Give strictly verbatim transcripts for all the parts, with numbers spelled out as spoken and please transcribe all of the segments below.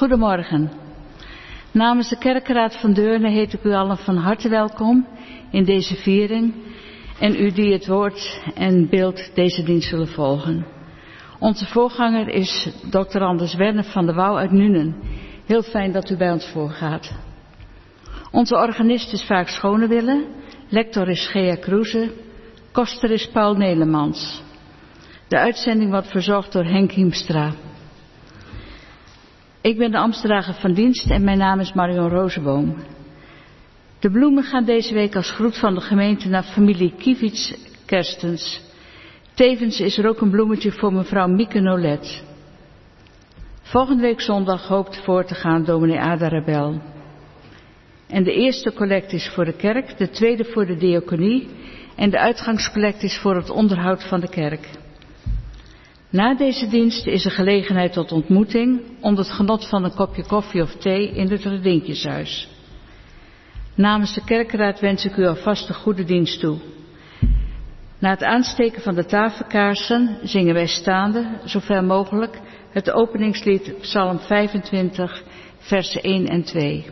Goedemorgen. Namens de Kerkenraad van Deurne heet ik u allen van harte welkom in deze viering en u die het woord en beeld deze dienst zullen volgen. Onze voorganger is dokter Anders Werner van der Wouw uit Nuenen. Heel fijn dat u bij ons voorgaat. Onze organist is Vaak Schonewille, lector is Gea Kroeze, koster is Paul Nelemans. De uitzending wordt verzorgd door Henk Hiemstra. Ik ben de ambtsdrager van dienst en mijn naam is Marion Rozenboom. De bloemen gaan deze week als groet van de gemeente naar familie Kievits Kerstens. Tevens is er ook een bloemetje voor mevrouw Mieke Nolet. Volgende week zondag hoopt voor te gaan dominee Ada Rebel. En de eerste collect is voor de kerk, de tweede voor de diaconie en de uitgangscollect is voor het onderhoud van de kerk. Na deze dienst is er gelegenheid tot ontmoeting onder het genot van een kopje koffie of thee in het Redinkjeshuis. Namens de kerkenraad wens ik u alvast een goede dienst toe. Na het aansteken van de tafelkaarsen zingen wij staande, zoveel mogelijk, het openingslied Psalm vijfentwintig, versen één en twee.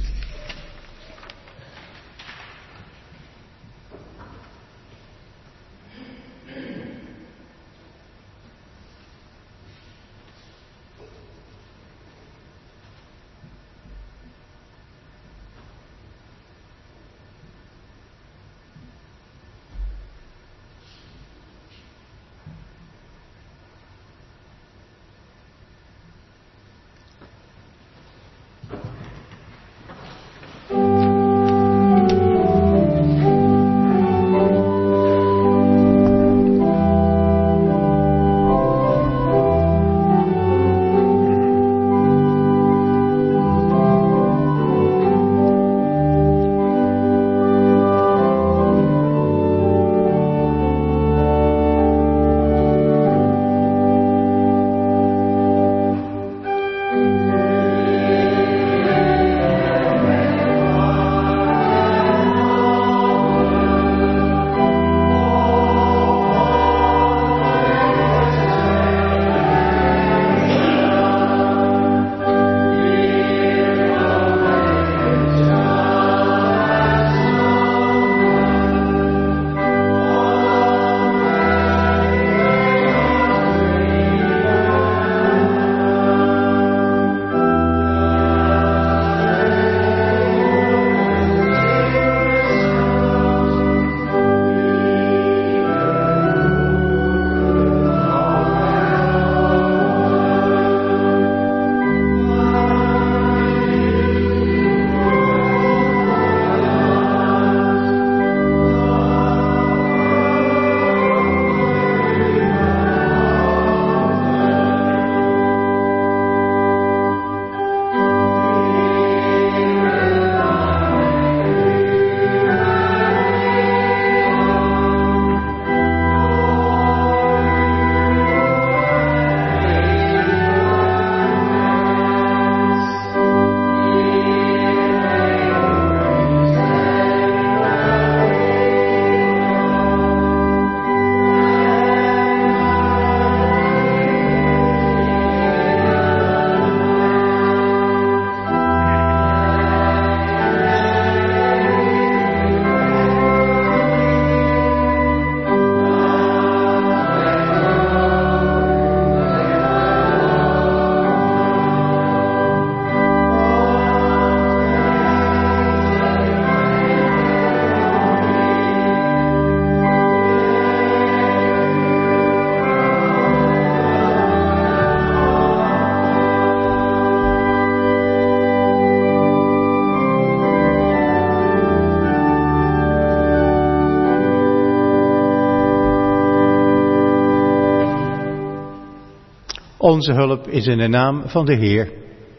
Onze hulp is in de naam van de Heer.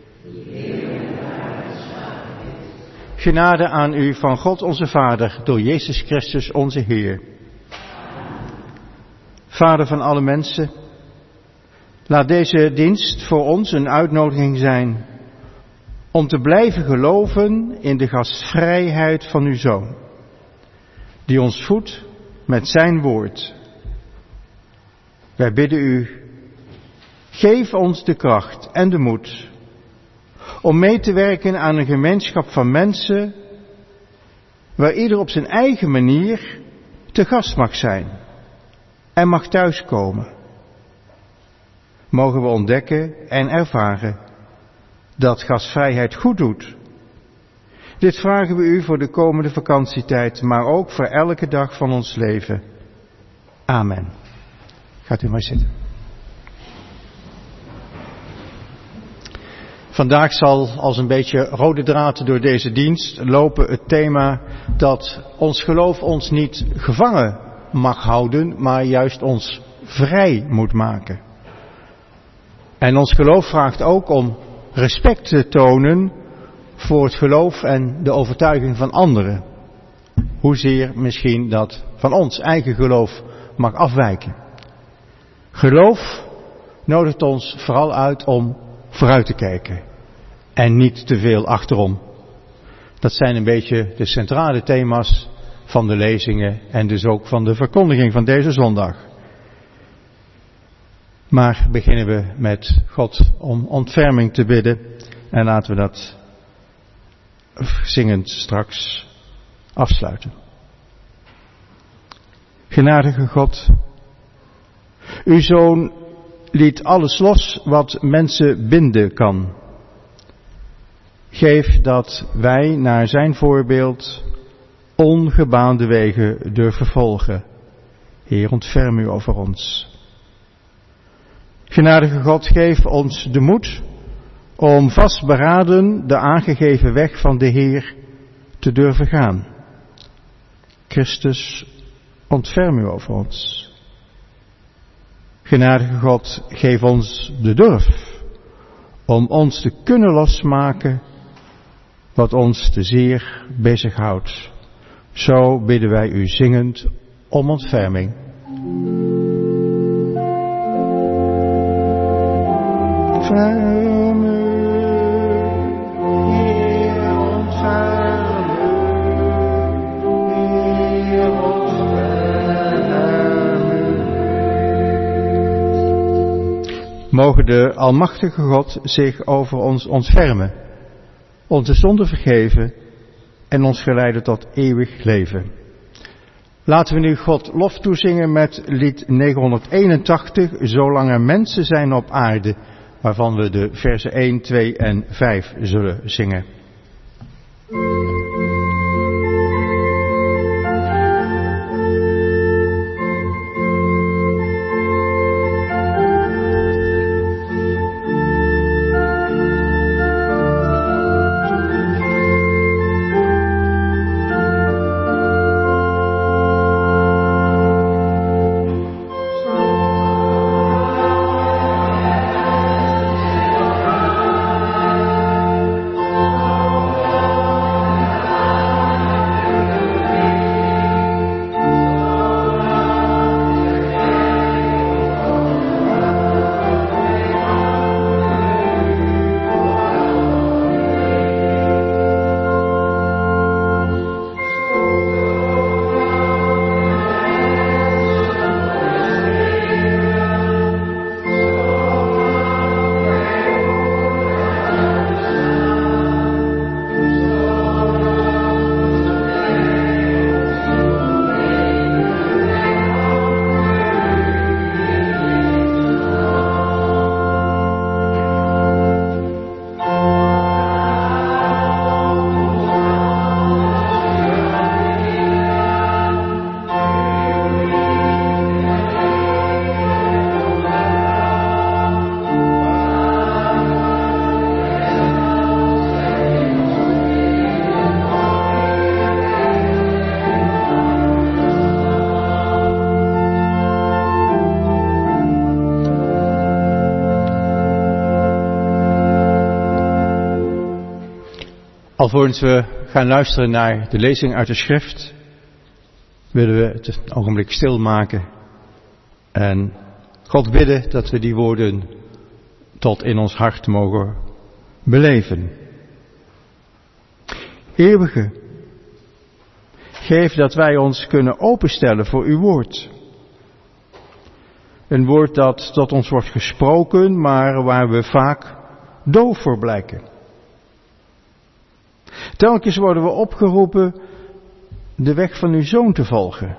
Genade aan u van God onze Vader, door Jezus Christus onze Heer. Vader van alle mensen, laat deze dienst voor ons een uitnodiging zijn om te blijven geloven in de gastvrijheid van uw Zoon, die ons voedt met zijn woord. Wij bidden u, geef ons de kracht en de moed Om mee te werken aan een gemeenschap van mensen waar ieder op zijn eigen manier te gast mag zijn en mag thuiskomen. Mogen we ontdekken en ervaren dat gastvrijheid goed doet. Dit vragen we u voor de komende vakantietijd, maar ook voor elke dag van ons leven. Amen. Gaat u maar zitten. Vandaag zal als een beetje rode draad door deze dienst lopen het thema dat ons geloof ons niet gevangen mag houden, maar juist ons vrij moet maken. En ons geloof vraagt ook om respect te tonen voor het geloof en de overtuiging van anderen. Hoezeer misschien dat van ons eigen geloof mag afwijken. Geloof nodigt ons vooral uit om vooruit te kijken en niet te veel achterom. Dat zijn een beetje de centrale thema's van de lezingen en dus ook van de verkondiging van deze zondag. Maar beginnen we met God om ontferming te bidden en laten we dat zingend straks afsluiten. Genadige God, uw Zoon liet alles los wat mensen binden kan. Geef dat wij naar zijn voorbeeld ongebaande wegen durven volgen. Heer, ontferm u over ons. Genadige God, geef ons de moed om vastberaden de aangegeven weg van de Heer te durven gaan. Christus, ontferm u over ons. Genadige God, geef ons de durf om ons te kunnen losmaken wat ons te zeer bezighoudt. Zo bidden wij u zingend om ontferming. Ontferm u, Heer, ontferm u, Heer, ontferm u. Mogen de Almachtige God zich over ons ontfermen, onze zonden vergeven en ons geleiden tot eeuwig leven. Laten we nu God lof toezingen met lied negenhonderdeenentachtig, Zolang er mensen zijn op aarde, waarvan we de versen één, twee en vijf zullen zingen. Alvorens we gaan luisteren naar de lezing uit de schrift, willen we het een ogenblik stilmaken en God bidden dat we die woorden tot in ons hart mogen beleven. Eeuwige, geef dat wij ons kunnen openstellen voor uw woord. Een woord dat tot ons wordt gesproken, maar waar we vaak doof voor blijken. Telkens worden we opgeroepen de weg van uw Zoon te volgen.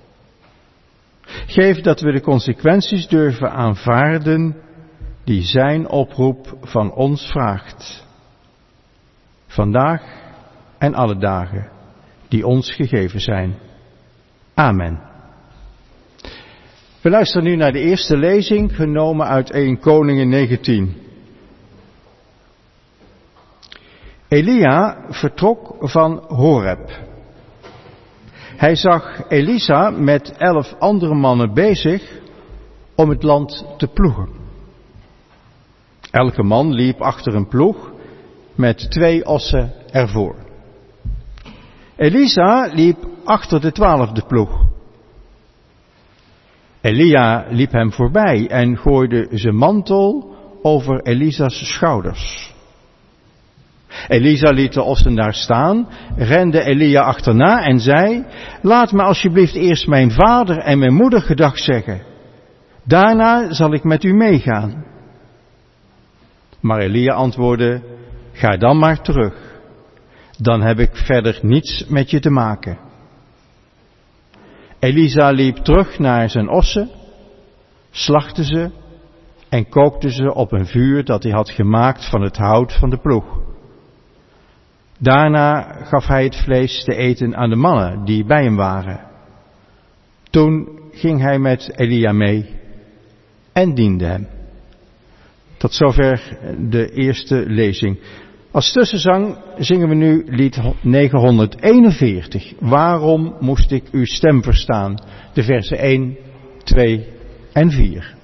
Geef dat we de consequenties durven aanvaarden die zijn oproep van ons vraagt. Vandaag en alle dagen die ons gegeven zijn. Amen. We luisteren nu naar de eerste lezing, genomen uit Eerste Koningen negentien. Elia vertrok van Horeb. Hij zag Elisa met elf andere mannen bezig om het land te ploegen. Elke man liep achter een ploeg met twee ossen ervoor. Elisa liep achter de twaalfde ploeg. Elia liep hem voorbij en gooide zijn mantel over Elisa's schouders. Elisa liet de ossen daar staan, rende Elia achterna en zei: laat me alsjeblieft eerst mijn vader en mijn moeder gedag zeggen. Daarna zal ik met u meegaan. Maar Elia antwoordde: ga dan maar terug. Dan heb ik verder niets met je te maken. Elisa liep terug naar zijn ossen, slachtte ze en kookte ze op een vuur dat hij had gemaakt van het hout van de ploeg. Daarna gaf hij het vlees te eten aan de mannen die bij hem waren. Toen ging hij met Elia mee en diende hem. Tot zover de eerste lezing. Als tussenzang zingen we nu lied negenhonderdeenenveertig. Waarom moest ik uw stem verstaan? De versen één, twee en vier.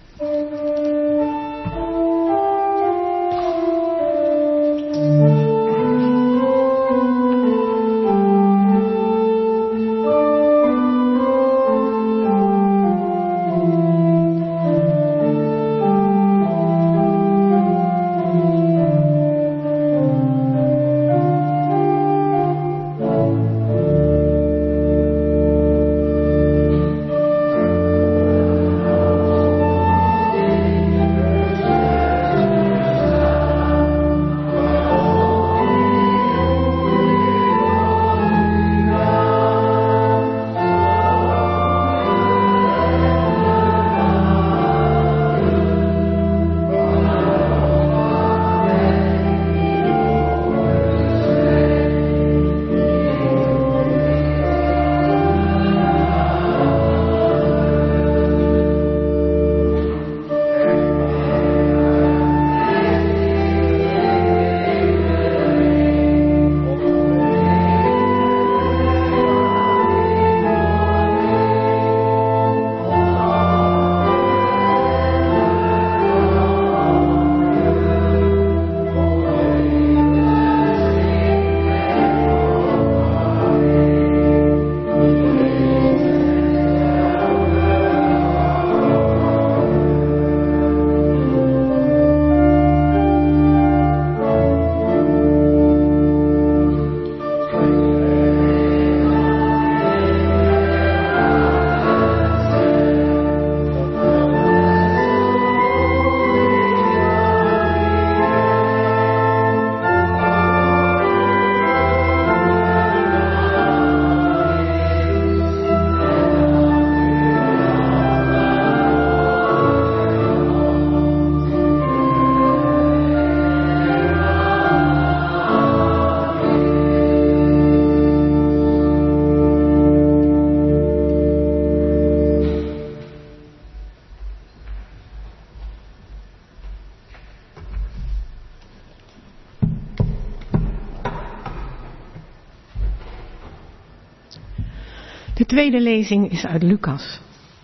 De tweede lezing is uit Lucas.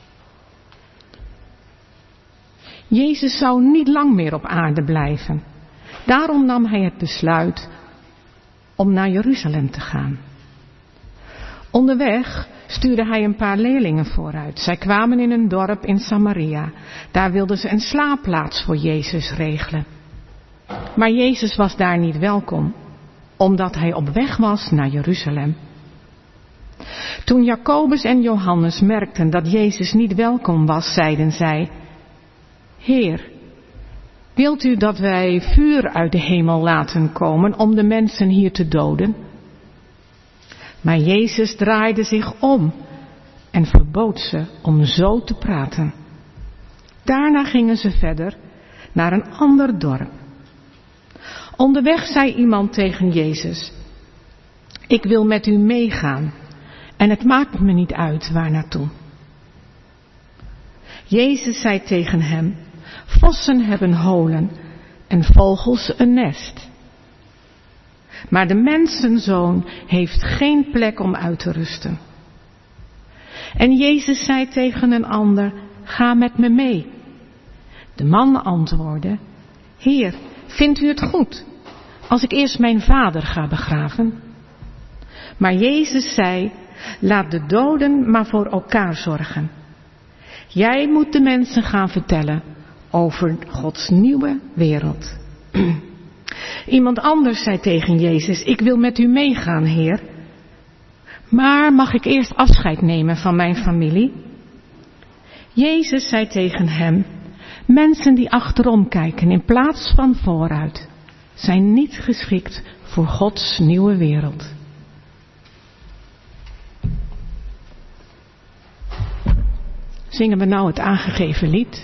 Jezus zou niet lang meer op aarde blijven. Daarom nam hij het besluit om naar Jeruzalem te gaan. Onderweg stuurde hij een paar leerlingen vooruit. Zij kwamen in een dorp in Samaria. Daar wilden ze een slaapplaats voor Jezus regelen. Maar Jezus was daar niet welkom, omdat hij op weg was naar Jeruzalem. Toen Jacobus en Johannes merkten dat Jezus niet welkom was, zeiden zij: Heer, Wilt u dat wij vuur uit de hemel laten komen om de mensen hier te doden? Maar Jezus draaide zich om en verbood ze om zo te praten. Daarna gingen ze verder naar een ander dorp. Onderweg zei iemand tegen Jezus: ik wil met u meegaan en het maakt me niet uit waar naartoe. Jezus zei tegen hem: vossen hebben holen en vogels een nest. Maar de mensenzoon heeft geen plek om uit te rusten. En Jezus zei tegen een ander: ga met me mee. De man antwoordde: Heer, vindt u het goed als ik eerst mijn vader ga begraven? Maar Jezus zei: laat de doden maar voor elkaar zorgen. Jij moet de mensen gaan vertellen over Gods nieuwe wereld. Iemand anders zei tegen Jezus: ik wil met u meegaan, Heer. Maar mag ik eerst afscheid nemen van mijn familie? Jezus zei tegen hem: mensen die achterom kijken in plaats van vooruit zijn niet geschikt voor Gods nieuwe wereld. Zingen we nou het aangegeven lied?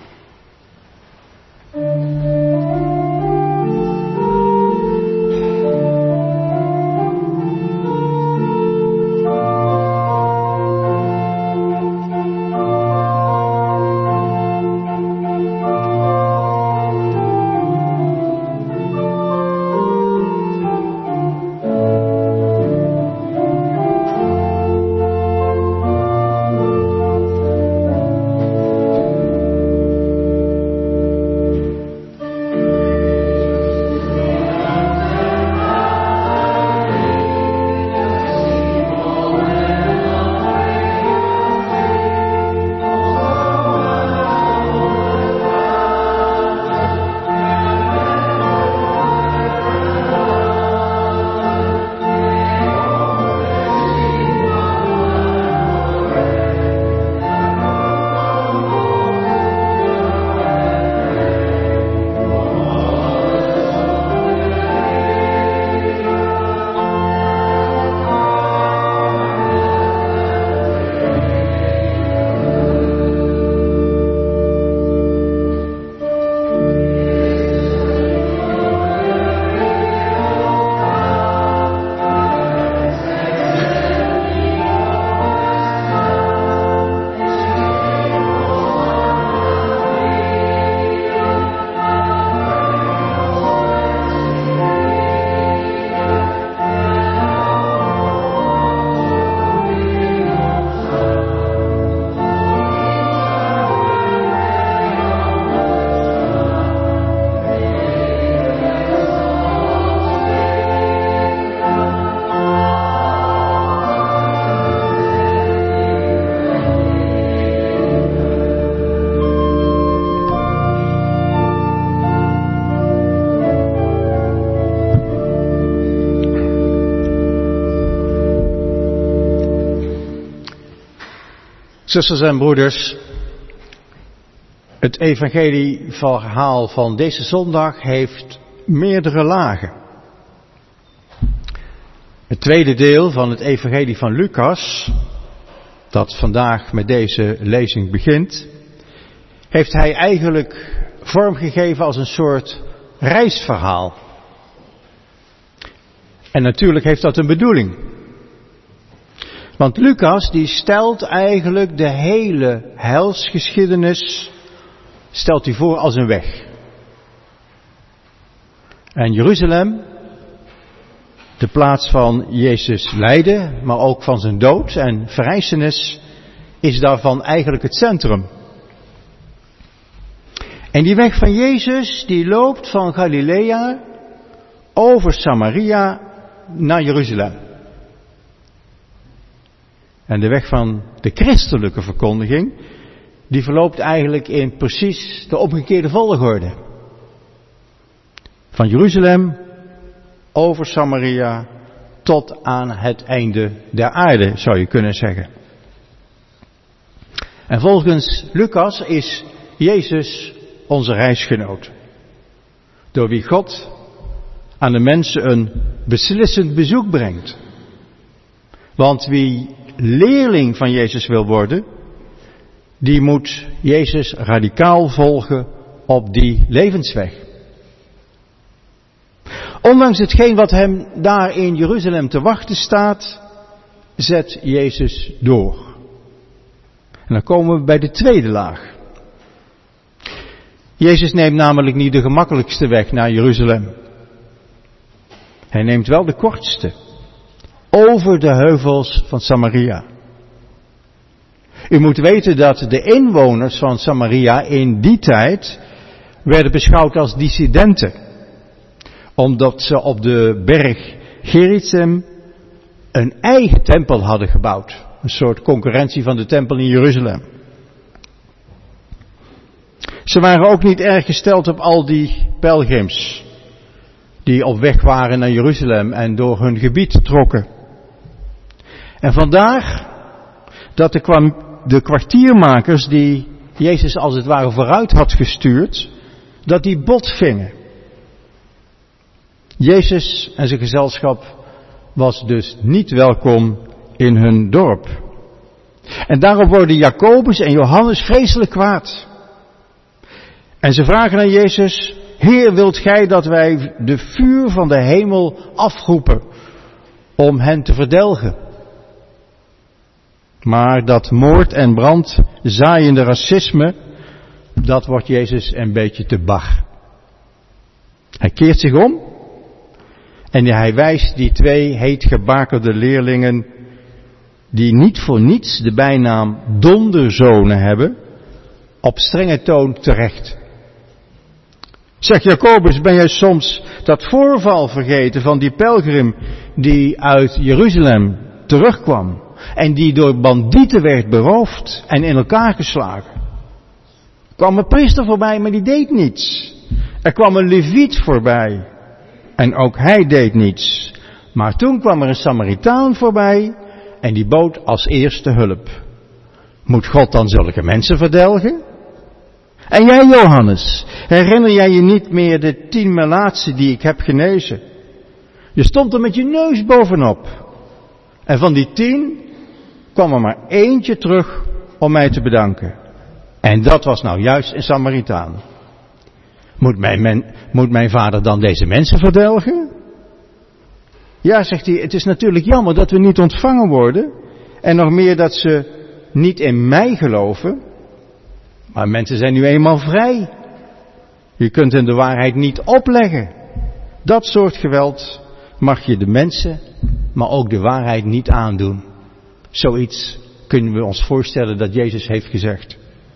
Zusters en broeders, het evangelieverhaal van deze zondag heeft meerdere lagen. Het tweede deel van het evangelie van Lucas, dat vandaag met deze lezing begint, heeft hij eigenlijk vormgegeven als een soort reisverhaal. En natuurlijk heeft dat een bedoeling. Want Lucas die stelt eigenlijk de hele heilsgeschiedenis, stelt hij voor als een weg. En Jeruzalem, de plaats van Jezus lijden, maar ook van zijn dood en verrijzenis, is daarvan eigenlijk het centrum. En die weg van Jezus, die loopt van Galilea over Samaria naar Jeruzalem. En de weg van de christelijke verkondiging, die verloopt eigenlijk in precies de omgekeerde volgorde. Van Jeruzalem over Samaria tot aan het einde der aarde, zou je kunnen zeggen. En volgens Lucas is Jezus onze reisgenoot. door wie God aan de mensen een beslissend bezoek brengt. Want wie leerling van Jezus wil worden, die moet Jezus radicaal volgen op die levensweg. Ondanks hetgeen wat hem daar in Jeruzalem te wachten staat, zet Jezus door. En dan komen we bij de tweede laag. Jezus neemt namelijk niet de gemakkelijkste weg naar Jeruzalem. Hij neemt wel de kortste. Over de heuvels van Samaria. U moet weten dat de inwoners van Samaria in die tijd werden beschouwd als dissidenten. Omdat ze op de berg Gerizim een eigen tempel hadden gebouwd. Een soort concurrentie van de tempel in Jeruzalem. Ze waren ook niet erg gesteld op al die pelgrims die op weg waren naar Jeruzalem en door hun gebied trokken. En vandaar dat de, de kwartiermakers die Jezus als het ware vooruit had gestuurd, dat die bot vingen. Jezus en zijn gezelschap was dus niet welkom in hun dorp. En daarop worden Jacobus en Johannes vreselijk kwaad. En ze vragen aan Jezus: Heer, wilt gij dat wij de vuur van de hemel afroepen om hen te verdelgen? Maar dat moord en brand zaaiende racisme, dat wordt Jezus een beetje te bar. Hij keert zich om en hij wijst die twee heetgebakerde leerlingen, die niet voor niets de bijnaam donderzonen hebben, op strenge toon terecht. Zeg Jacobus, ben jij soms dat voorval vergeten van die pelgrim die uit Jeruzalem terugkwam en die door bandieten werd beroofd en in elkaar geslagen? Er kwam een priester voorbij, maar die deed niets. Er kwam een leviet voorbij en ook hij deed niets. Maar toen kwam er een Samaritaan voorbij en die bood als eerste hulp. Moet God dan zulke mensen verdelgen? En jij, Johannes, herinner jij je niet meer de tien melaatsen die ik heb genezen? Je stond er met je neus bovenop. En van die tien kwam er maar eentje terug om mij te bedanken. En dat was nou juist een Samaritaan. Moet mijn, men, moet mijn vader dan deze mensen verdelgen? Ja, zegt hij, het is natuurlijk jammer dat we niet ontvangen worden. En nog meer dat ze niet in mij geloven. Maar mensen zijn nu eenmaal vrij. Je kunt hen de waarheid niet opleggen. Dat soort geweld mag je de mensen, maar ook de waarheid niet aandoen. Zoiets kunnen we ons voorstellen dat Jezus heeft gezegd.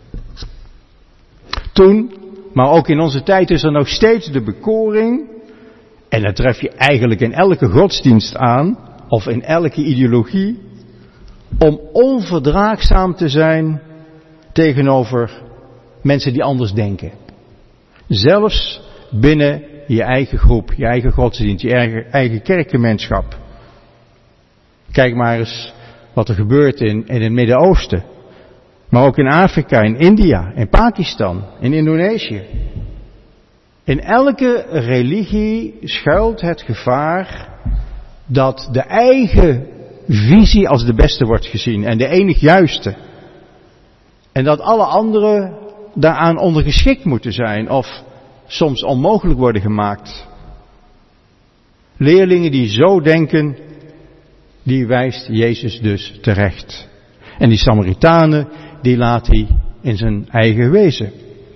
Toen, maar ook in onze tijd is er nog steeds de bekoring. En dat tref je eigenlijk in elke godsdienst aan, of in elke ideologie, om onverdraagzaam te zijn tegenover mensen die anders denken. Zelfs binnen je eigen groep, je eigen godsdienst, je eigen, eigen kerkgemeenschap. Kijk maar eens wat er gebeurt in, in het Midden-Oosten. Maar ook in Afrika, in India, in Pakistan, in Indonesië. In elke religie schuilt het gevaar dat de eigen visie als de beste wordt gezien en de enig juiste. En dat alle anderen daaraan ondergeschikt moeten zijn of soms onmogelijk worden gemaakt. Leerlingen die zo denken, die wijst Jezus dus terecht. En die Samaritanen, die laat hij in zijn eigen wezen.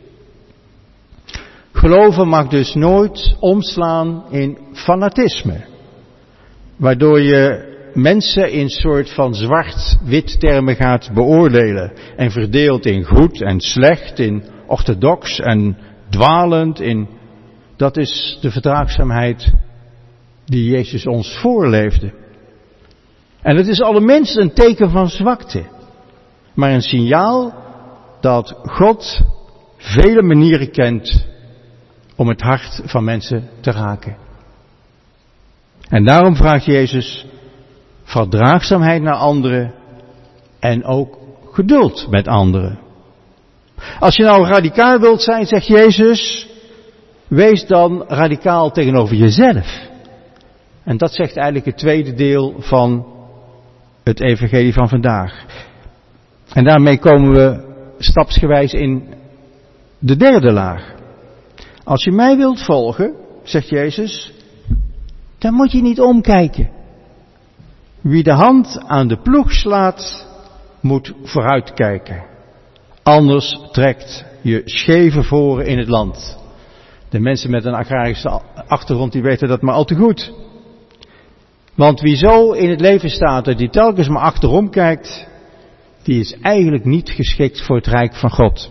Geloven mag dus nooit omslaan in fanatisme, waardoor je mensen in soort van zwart-wit termen gaat beoordelen en verdeelt in goed en slecht, in orthodox en dwalend, in, dat is de verdraagzaamheid die Jezus ons voorleefde. En het is allerminst een teken van zwakte, maar een signaal dat God vele manieren kent om het hart van mensen te raken. En daarom vraagt Jezus verdraagzaamheid naar anderen en ook geduld met anderen. Als je nou radicaal wilt zijn, zegt Jezus, wees dan radicaal tegenover jezelf. En dat zegt eigenlijk het tweede deel van het evangelie van vandaag. En daarmee komen we stapsgewijs in de derde laag. Als je mij wilt volgen, zegt Jezus, dan moet je niet omkijken. Wie de hand aan de ploeg slaat, moet vooruitkijken. Anders trekt je scheve voren in het land. De mensen met een agrarische achtergrond die weten dat maar al te goed. Want wie zo in het leven staat dat die telkens maar achterom kijkt, die is eigenlijk niet geschikt voor het rijk van God.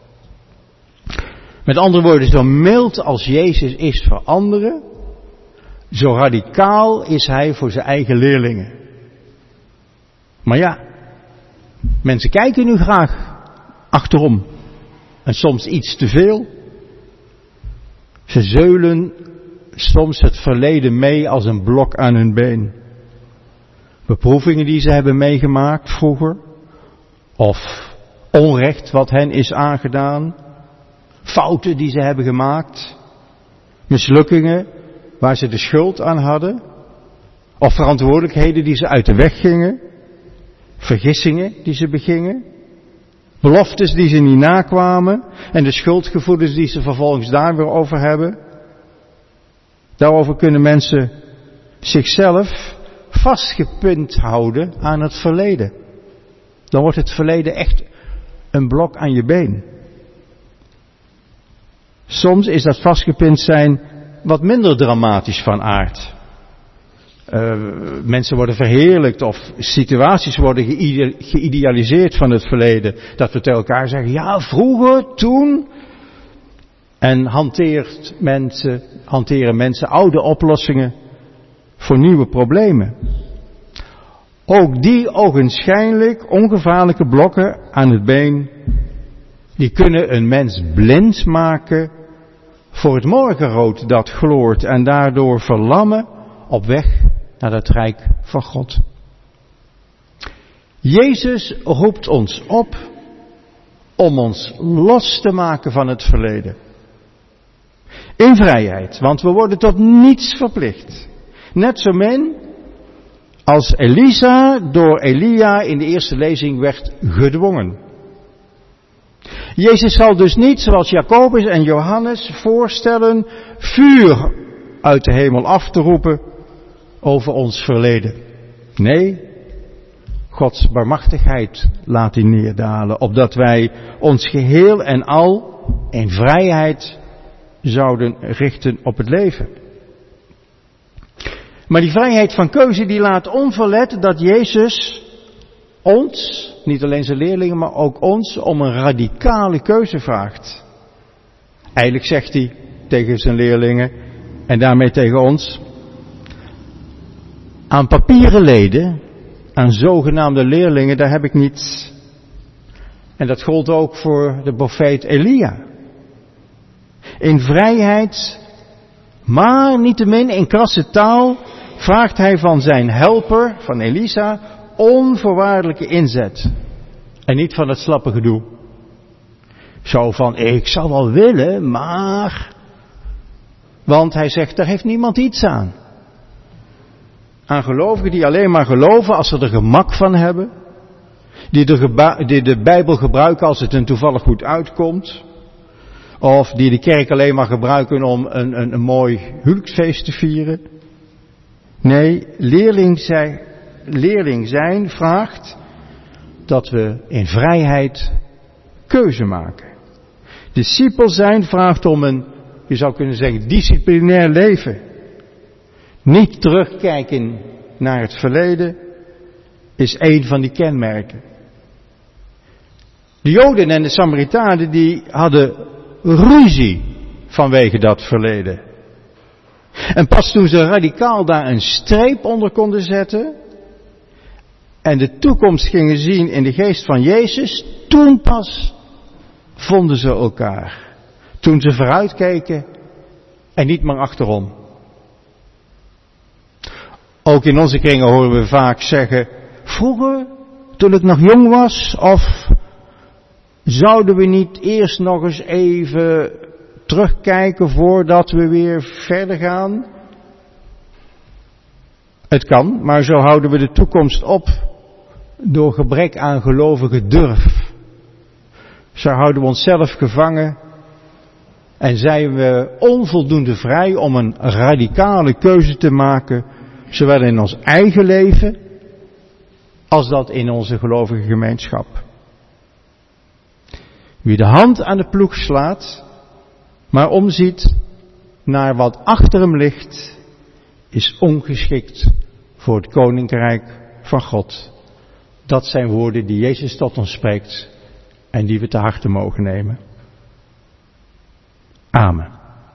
Met andere woorden, zo mild als Jezus is voor anderen, zo radicaal is hij voor zijn eigen leerlingen. Maar ja, mensen kijken nu graag achterom. En soms iets te veel. Ze zeulen soms het verleden mee als een blok aan hun been. Beproevingen die ze hebben meegemaakt vroeger. Of onrecht wat hen is aangedaan. Fouten die ze hebben gemaakt. Mislukkingen waar ze de schuld aan hadden. Of verantwoordelijkheden die ze uit de weg gingen. Vergissingen die ze begingen. Beloftes die ze niet nakwamen. En de schuldgevoelens die ze vervolgens daar weer over hebben. Daarover kunnen mensen zichzelf vastgepind houden aan het verleden. Dan wordt het verleden echt een blok aan je been. Soms is dat vastgepind zijn wat minder dramatisch van aard. Uh, mensen worden verheerlijkt of situaties worden geïde- geïdealiseerd van het verleden. Dat we tegen elkaar zeggen, ja vroeger, toen. En hanteert mensen, hanteren mensen oude oplossingen voor nieuwe problemen. Ook die ogenschijnlijk ongevaarlijke blokken aan het been, die kunnen een mens blind maken voor het morgenrood dat gloort en daardoor verlammen op weg naar het rijk van God. Jezus roept ons op om ons los te maken van het verleden. In vrijheid, want we worden tot niets verplicht. Net zo min als Elisa door Elia in de eerste lezing werd gedwongen. Jezus zal dus niet, zoals Jacobus en Johannes voorstellen, vuur uit de hemel af te roepen over ons verleden. Nee, Gods barmachtigheid laat hij neerdalen, opdat wij ons geheel en al in vrijheid zouden richten op het leven. Maar die vrijheid van keuze die laat onverlet dat Jezus ons, niet alleen zijn leerlingen, maar ook ons, om een radicale keuze vraagt. Eigenlijk zegt hij tegen zijn leerlingen en daarmee tegen ons, aan papieren leden, aan zogenaamde leerlingen, daar heb ik niets. En dat gold ook voor de profeet Elia. In vrijheid, maar niettemin in krasse taal, vraagt hij van zijn helper, van Elisa, onvoorwaardelijke inzet. En niet van het slappe gedoe. Zo van, ik zou wel willen, maar... Want hij zegt, daar heeft niemand iets aan. Aan gelovigen die alleen maar geloven als ze er gemak van hebben. Die de, geba- die de Bijbel gebruiken als het hen toevallig goed uitkomt. Of die de kerk alleen maar gebruiken om een, een, een mooi huwelijksfeest te vieren. Nee, leerling zijn, leerling zijn vraagt dat we in vrijheid keuze maken. Discipel zijn vraagt om een, je zou kunnen zeggen, disciplinair leven. Niet terugkijken naar het verleden is een van die kenmerken. De Joden en de Samaritanen die hadden ruzie vanwege dat verleden. En pas toen ze radicaal daar een streep onder konden zetten en de toekomst gingen zien in de geest van Jezus, toen pas vonden ze elkaar. Toen ze vooruitkeken en niet meer achterom. Ook in onze kringen horen we vaak zeggen, vroeger, toen ik nog jong was, of zouden we niet eerst nog eens even terugkijken voordat we weer verder gaan? Het kan, maar zo houden we de toekomst op door gebrek aan gelovige durf. Zo houden we onszelf gevangen en zijn we onvoldoende vrij om een radicale keuze te maken, zowel in ons eigen leven als dat in onze gelovige gemeenschap. Wie de hand aan de ploeg slaat, maar omziet naar wat achter hem ligt, is ongeschikt voor het koninkrijk van God. Dat zijn woorden die Jezus tot ons spreekt en die we te harte mogen nemen. Amen.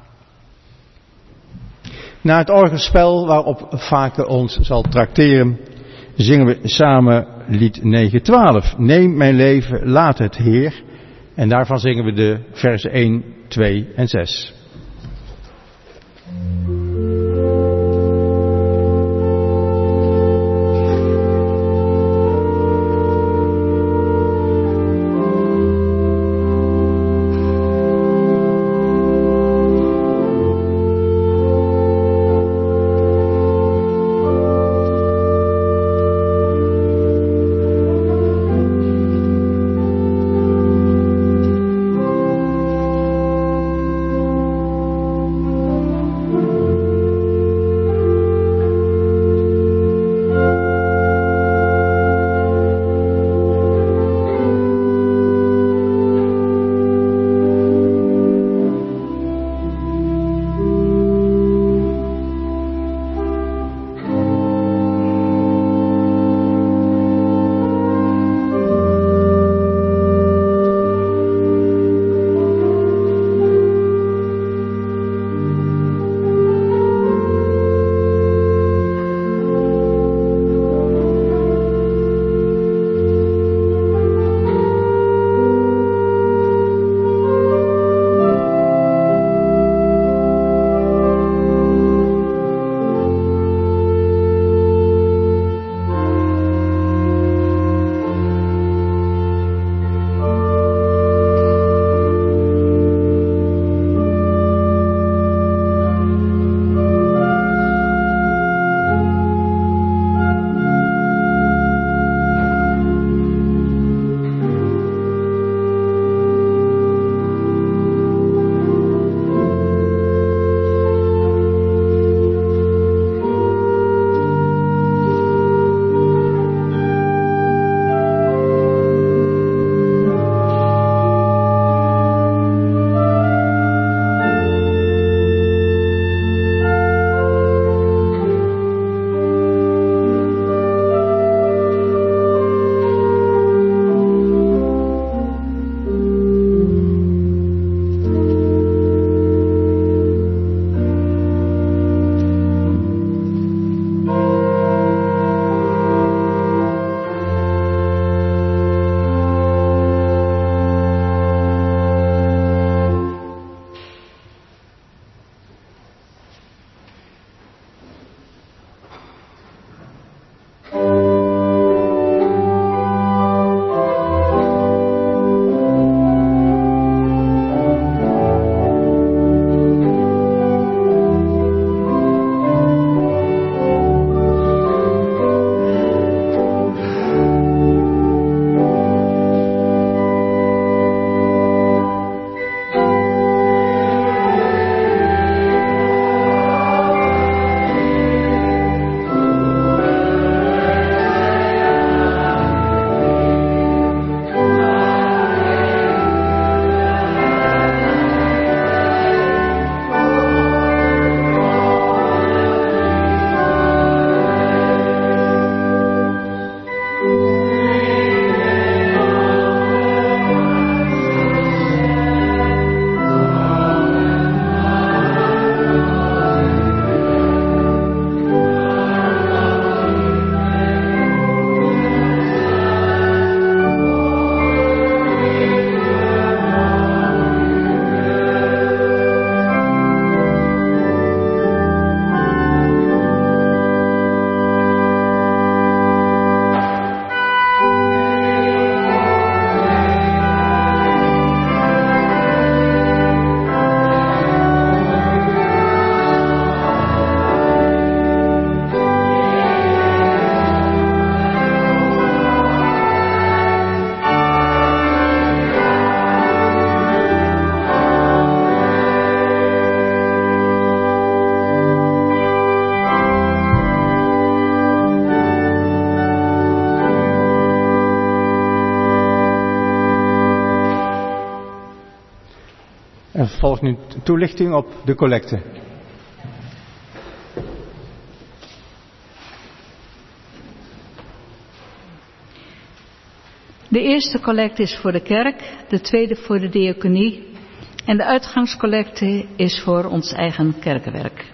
Na het orgelspel waarop Vake ons zal trakteren, zingen we samen lied negen twaalf. Neem mijn leven, laat het Heer. En daarvan zingen we de versen één, twee en zes. Er volgt nu toelichting op de collecte. De eerste collecte is voor de kerk, de tweede voor de diaconie en de uitgangscollecte is voor ons eigen kerkenwerk.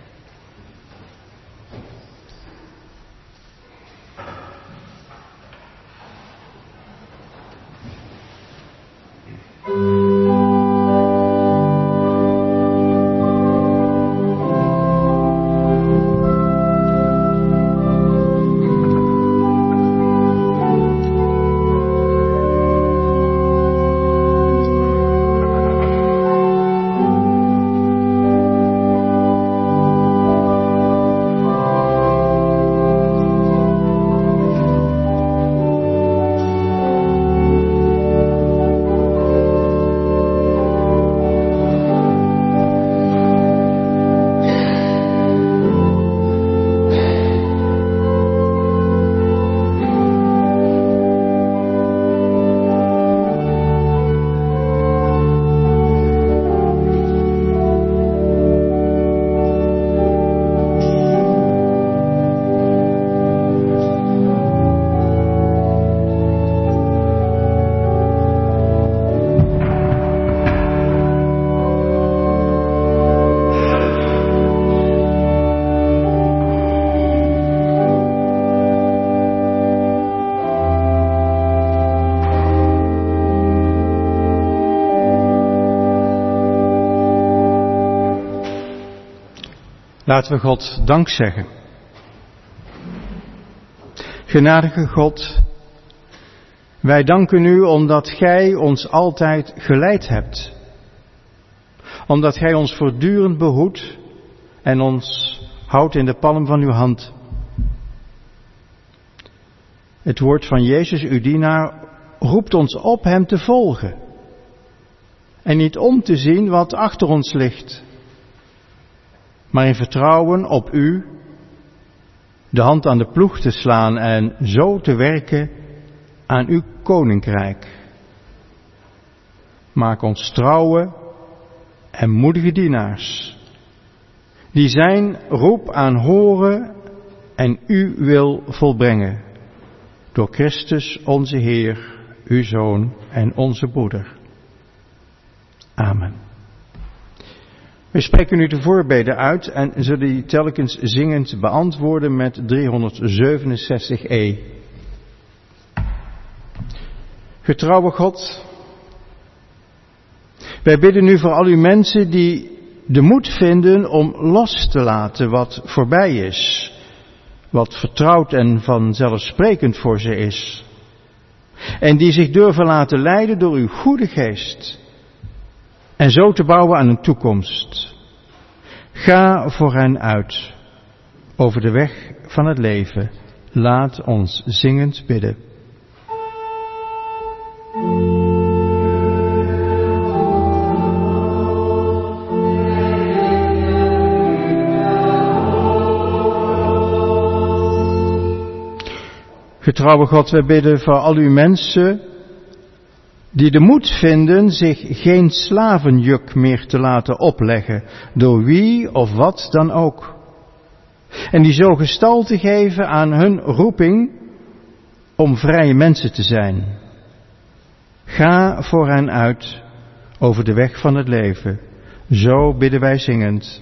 Laten we God dank zeggen. Genadige God, wij danken u omdat gij ons altijd geleid hebt. Omdat gij ons voortdurend behoedt en ons houdt in de palm van uw hand. Het woord van Jezus, uw dienaar, roept ons op hem te volgen. En niet om te zien wat achter ons ligt. Maar in vertrouwen op u de hand aan de ploeg te slaan en zo te werken aan uw koninkrijk. Maak ons trouwe en moedige dienaars, die zijn roep aanhoren en uw wil volbrengen, door Christus onze Heer, uw Zoon en onze broeder. Amen. We spreken nu de voorbeden uit en zullen die telkens zingend beantwoorden met driehonderdzevenenzestig e. Getrouwe God, wij bidden nu voor al uw mensen die de moed vinden om los te laten wat voorbij is, wat vertrouwd en vanzelfsprekend voor ze is, en die zich durven laten leiden door uw goede geest. En zo te bouwen aan een toekomst. Ga voor hen uit, over de weg van het leven. Laat ons zingend bidden. Getrouwe God, wij bidden voor al uw mensen die de moed vinden zich geen slavenjuk meer te laten opleggen, door wie of wat dan ook. En die zo gestalte geven aan hun roeping om vrije mensen te zijn. Ga voor hen uit over de weg van het leven. Zo bidden wij zingend.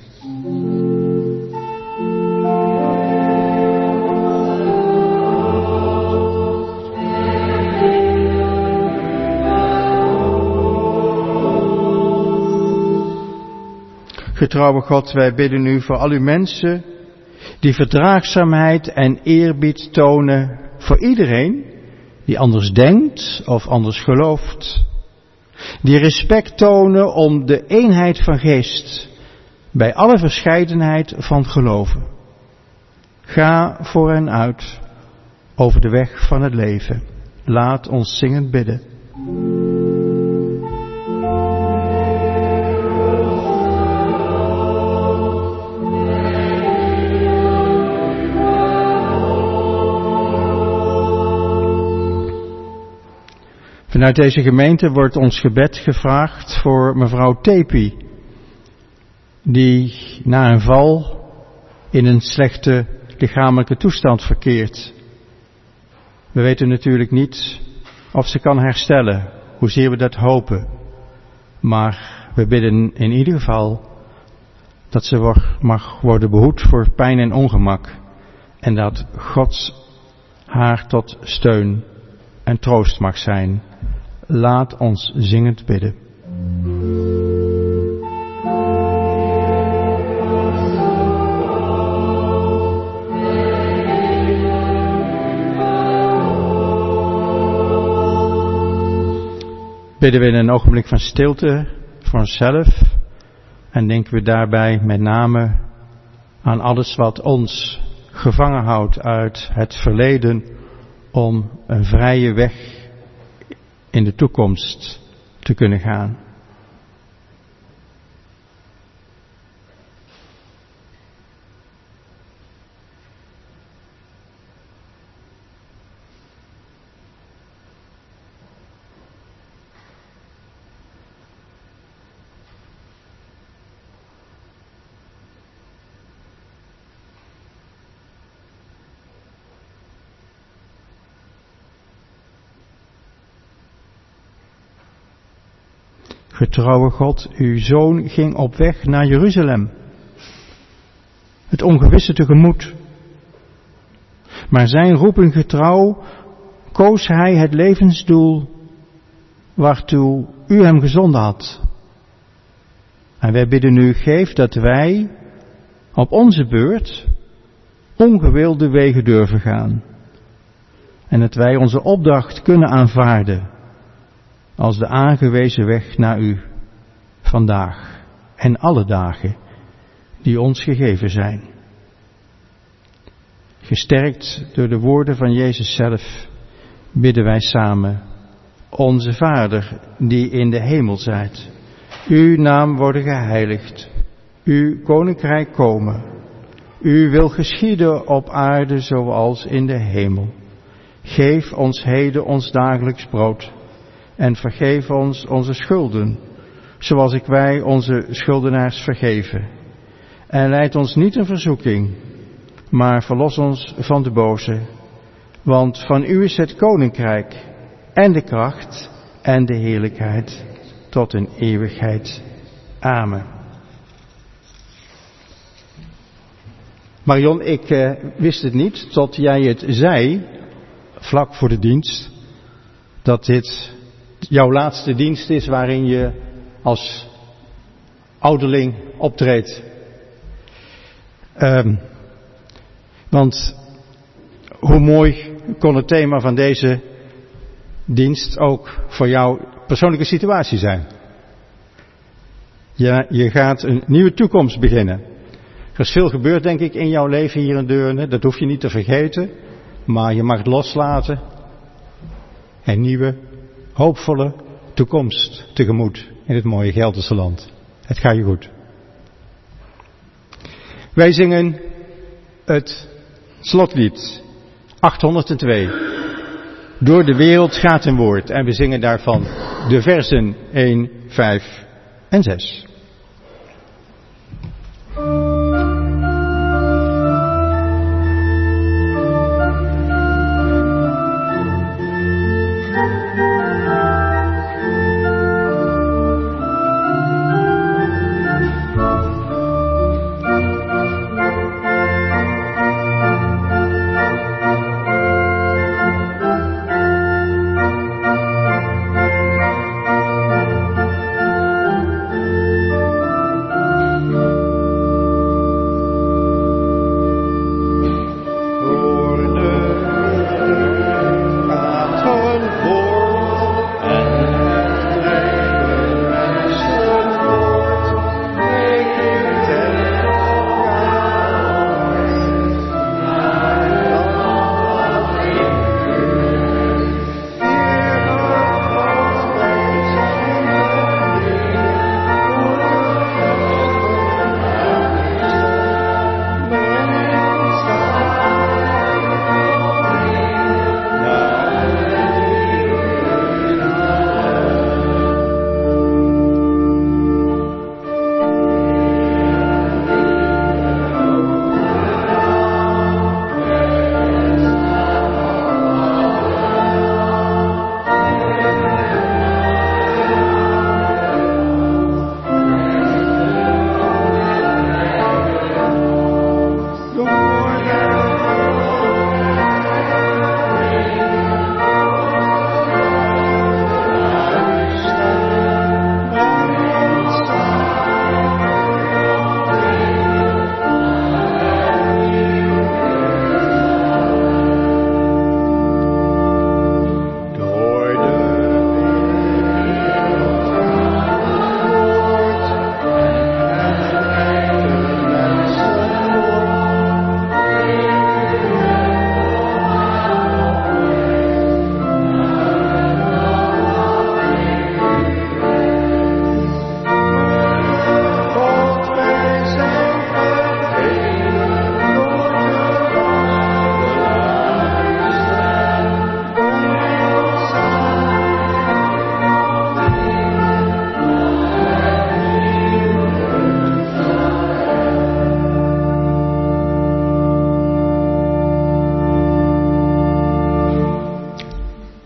Getrouwe God, wij bidden u voor al uw mensen die verdraagzaamheid en eerbied tonen voor iedereen die anders denkt of anders gelooft. Die respect tonen om de eenheid van geest bij alle verscheidenheid van geloven. Ga voor hen uit over de weg van het leven. Laat ons zingend bidden. Vanuit deze gemeente wordt ons gebed gevraagd voor mevrouw Tepi, die na een val in een slechte lichamelijke toestand verkeert. We weten natuurlijk niet of ze kan herstellen, hoezeer we dat hopen. Maar we bidden in ieder geval dat ze mag worden behoed voor pijn en ongemak. En dat God haar tot steun en troost mag zijn. Laat ons zingend bidden. Bidden we in een ogenblik van stilte voor onszelf en denken we daarbij met name aan alles wat ons gevangen houdt uit het verleden om een vrije weg in de toekomst te kunnen gaan. Getrouwe God, uw Zoon ging op weg naar Jeruzalem, het ongewisse tegemoet. Maar zijn roeping getrouw koos hij het levensdoel waartoe u hem gezonden had. En wij bidden u, geef dat wij op onze beurt ongewilde wegen durven gaan. En dat wij onze opdracht kunnen aanvaarden als de aangewezen weg naar u vandaag en alle dagen die ons gegeven zijn. Gesterkt door de woorden van Jezus zelf bidden wij samen: Onze Vader die in de hemel zijt, uw naam worden geheiligd, uw koninkrijk komen, uw wil geschieden op aarde zoals in de hemel. Geef ons heden ons dagelijks brood en vergeef ons onze schulden, zoals ik wij onze schuldenaars vergeven. En leid ons niet in verzoeking, maar verlos ons van de boze. Want van u is het koninkrijk en de kracht en de heerlijkheid tot in eeuwigheid. Amen. Marion, ik uh, wist het niet tot jij het zei, vlak voor de dienst, dat dit jouw laatste dienst is waarin je als ouderling optreedt. Um, want hoe mooi kon het thema van deze dienst ook voor jouw persoonlijke situatie zijn. Ja, je gaat een nieuwe toekomst beginnen. Er is veel gebeurd, denk ik, in jouw leven hier in Deurne. Dat hoef je niet te vergeten. Maar je mag het loslaten. Een nieuwe, hoopvolle toekomst tegemoet in het mooie Gelderse land. Het gaat je goed. Wij zingen het slotlied achthonderdtwee. Door de wereld gaat een woord. En we zingen daarvan de versen één, vijf en zes.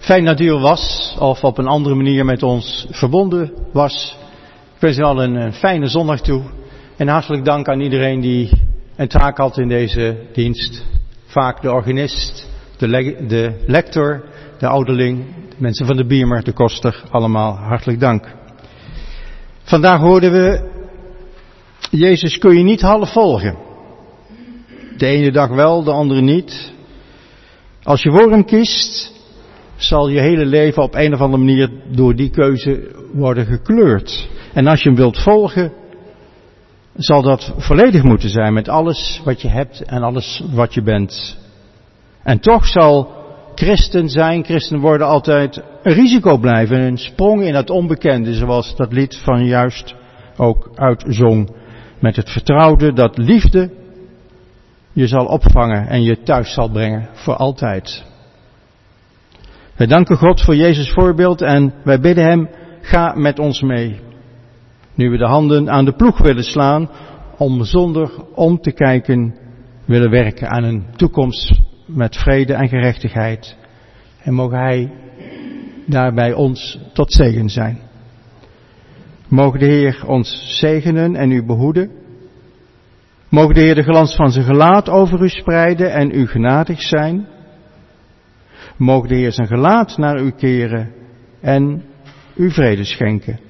fijn dat u er was of op een andere manier met ons verbonden was. Ik wens u al een, een fijne zondag toe. En hartelijk dank aan iedereen die een taak had in deze dienst. Vaak de organist, de, le- de lector, de ouderling, de mensen van de Biemer, de koster, allemaal hartelijk dank. Vandaag hoorden we, Jezus kun je niet half volgen. De ene dag wel, de andere niet. Als je voor hem kiest, zal je hele leven op een of andere manier door die keuze worden gekleurd. En als je hem wilt volgen, zal dat volledig moeten zijn met alles wat je hebt en alles wat je bent. En toch zal christen zijn, christen worden altijd een risico blijven. Een sprong in het onbekende, zoals dat lied van juist ook uitzong. Met het vertrouwde dat liefde je zal opvangen en je thuis zal brengen voor altijd. Wij danken God voor Jezus' voorbeeld en wij bidden hem, ga met ons mee. Nu we de handen aan de ploeg willen slaan, om zonder om te kijken willen werken aan een toekomst met vrede en gerechtigheid. En mogen hij daarbij ons tot zegen zijn. Mogen de Heer ons zegenen en u behoeden. Mogen de Heer de glans van zijn gelaat over u spreiden en u genadig zijn. Mogen de Heer zijn gelaat naar u keren en u vrede schenken.